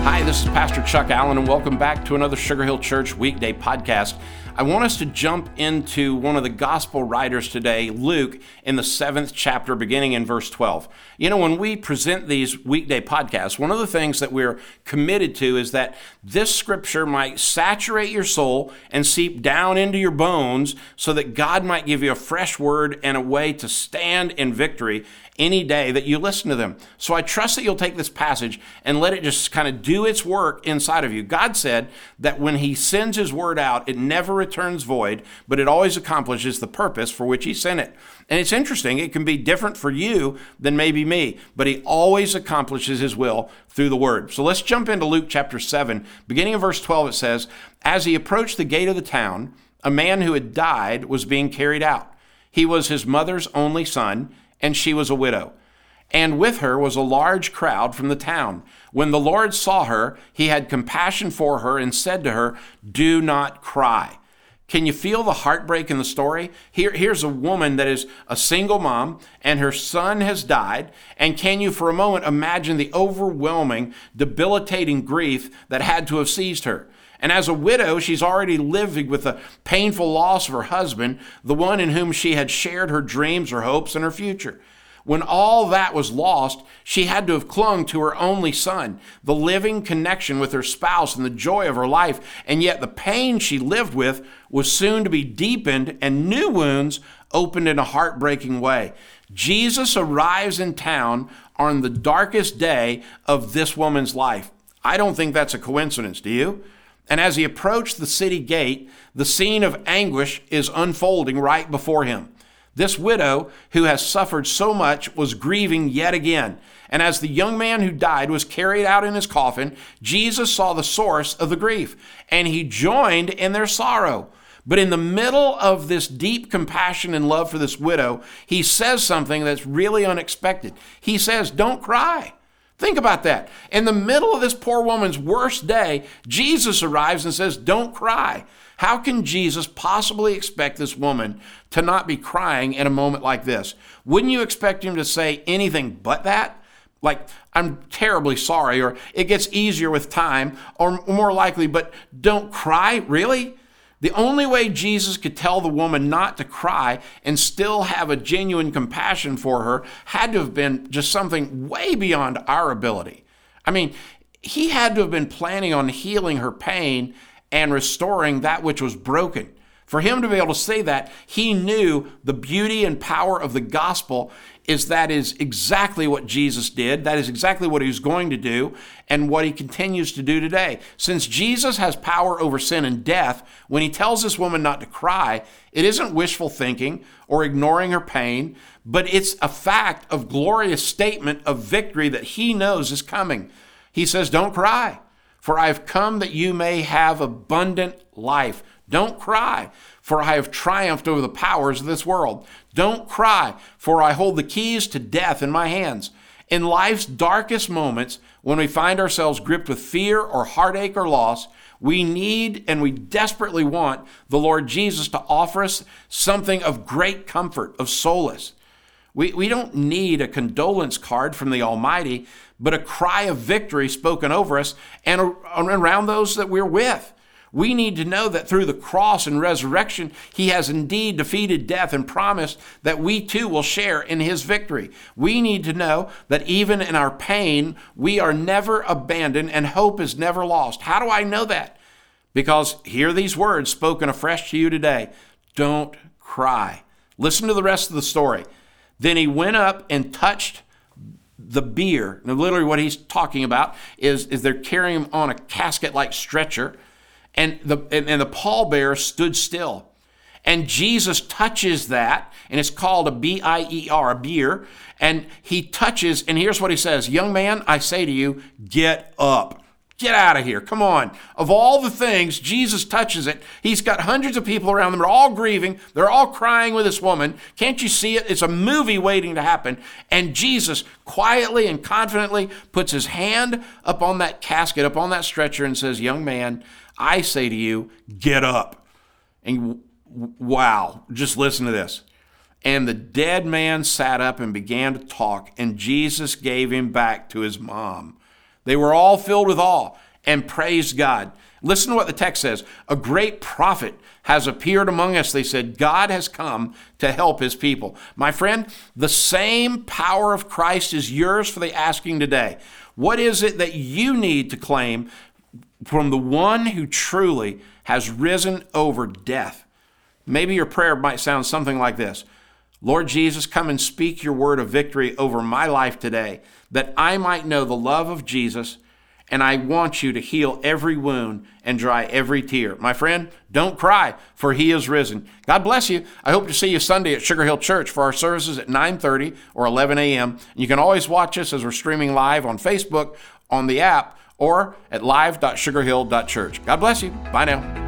Hi, this is Pastor Chuck Allen, and welcome back to another Sugar Hill Church weekday podcast. I want us to jump into one of the gospel writers today, Luke, in the 7th chapter, beginning in verse 12. You know, when we present these weekday podcasts, one of the things that we're committed to is that this scripture might saturate your soul and seep down into your bones so that God might give you a fresh word and a way to stand in victory any day that you listen to them. So I trust that you'll take this passage and let it just kind of do its work inside of you. God said that when he sends his word out, it never returns void, but it always accomplishes the purpose for which he sent it. And it's interesting, it can be different for you than maybe me, but he always accomplishes his will through the word. So let's jump into Luke chapter 7. Beginning of verse 12, it says, "As he approached the gate of the town, a man who had died was being carried out. He was his mother's only son, and she was a widow. And with her was a large crowd from the town. When the Lord saw her, he had compassion for her and said to her, 'Do not cry.'" Can you feel the heartbreak in the story? Here's a woman that is a single mom, and her son has died. And can you for a moment imagine the overwhelming, debilitating grief that had to have seized her? And as a widow, she's already living with the painful loss of her husband, the one in whom she had shared her dreams, her hopes, and her future. When all that was lost, she had to have clung to her only son, the living connection with her spouse and the joy of her life. And yet the pain she lived with was soon to be deepened and new wounds opened in a heartbreaking way. Jesus arrives in town on the darkest day of this woman's life. I don't think that's a coincidence, do you? And as he approached the city gate, the scene of anguish is unfolding right before him. This widow who has suffered so much was grieving yet again. And as the young man who died was carried out in his coffin, Jesus saw the source of the grief, and he joined in their sorrow. But in the middle of this deep compassion and love for this widow, he says something that's really unexpected. He says, "Don't cry." Think about that. In the middle of this poor woman's worst day, Jesus arrives and says, "Don't cry." How can Jesus possibly expect this woman to not be crying in a moment like this? Wouldn't you expect him to say anything but that? Like, "I'm terribly sorry," or "it gets easier with time," or more likely, "but don't cry," really? The only way Jesus could tell the woman not to cry and still have a genuine compassion for her had to have been just something way beyond our ability. I mean, he had to have been planning on healing her pain and restoring that which was broken. For him to be able to say that, he knew the beauty and power of the gospel is exactly what Jesus did. That is exactly what he was going to do and what he continues to do today. Since Jesus has power over sin and death, when he tells this woman not to cry, it isn't wishful thinking or ignoring her pain, but it's a fact of glorious statement of victory that he knows is coming. He says, "Don't cry, for I have come that you may have abundant life." Don't cry, for I have triumphed over the powers of this world. Don't cry, for I hold the keys to death in my hands. In life's darkest moments, when we find ourselves gripped with fear or heartache or loss, we need and we desperately want the Lord Jesus to offer us something of great comfort, of solace. We don't need a condolence card from the Almighty, but a cry of victory spoken over us and around those that we're with. We need to know that through the cross and resurrection, he has indeed defeated death and promised that we too will share in his victory. We need to know that even in our pain, we are never abandoned and hope is never lost. How do I know that? Because hear these words spoken afresh to you today. Don't cry. Listen to the rest of the story. Then he went up and touched the bier. Now, literally what he's talking about is they're carrying him on a casket-like stretcher. And the pallbearer stood still. And Jesus touches that, and it's called a B-I-E-R, a bier. And he touches, and here's what he says, "Young man, I say to you, get up." Get out of here. Come on. Of all the things, Jesus touches it. He's got hundreds of people around them. They're all grieving. They're all crying with this woman. Can't you see it? It's a movie waiting to happen. And Jesus quietly and confidently puts his hand up on that casket, up on that stretcher, and says, "Young man, I say to you, get up." And wow, just listen to this. And the dead man sat up and began to talk, and Jesus gave him back to his mom. They were all filled with awe and praised God. Listen to what the text says. A great prophet has appeared among us. They said, God has come to help his people. My friend, the same power of Christ is yours for the asking today. What is it that you need to claim from the one who truly has risen over death? Maybe your prayer might sound something like this. Lord Jesus, come and speak your word of victory over my life today, that I might know the love of Jesus, and I want you to heal every wound and dry every tear. My friend, don't cry, for he is risen. God bless you. I hope to see you Sunday at Sugar Hill Church for our services at 9:30 or 11 a.m. You can always watch us as we're streaming live on Facebook, on the app, or at live.sugarhill.church. God bless you. Bye now.